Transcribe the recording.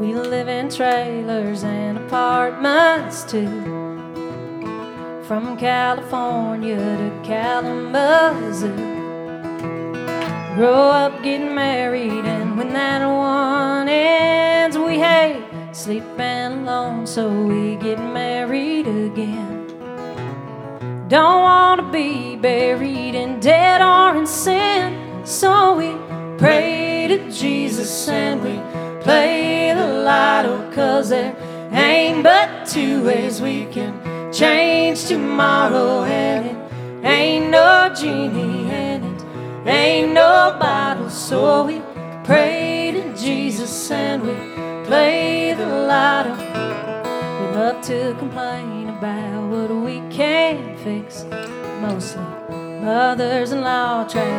We live in trailers and apartments too. From California to Kalamazoo. Grow up, get married, and when that one ends, we hate sleeping alone, so we get married again. Don't want to be buried in debt or in sin, so we pray to Jesus and we play the lotto, 'cause there ain't but two ways we can change tomorrow, and it ain't no genie and it ain't no bottle, so we pray to Jesus and we play the lotto. We love to complain about what we can't fix, mostly mothers-in-law